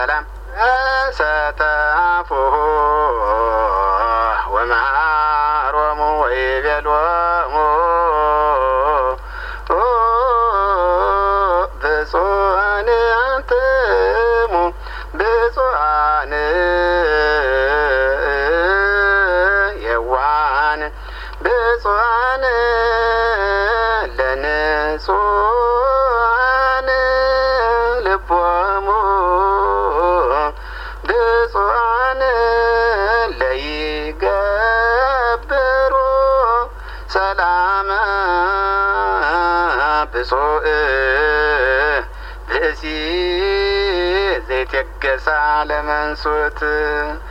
ሰላም ሰተአፉሁ ወመሃሮሙ ወይቤሎሙ ብፁዓን አንትሙ ብፁዓን የዋሃን ብፁዓን ለንጹሐን ልቦሙ ብፁዓን ለይገብሩ ሰላመ ብፁዕ ብእሲ ዘይትየገሳ ለመንሱት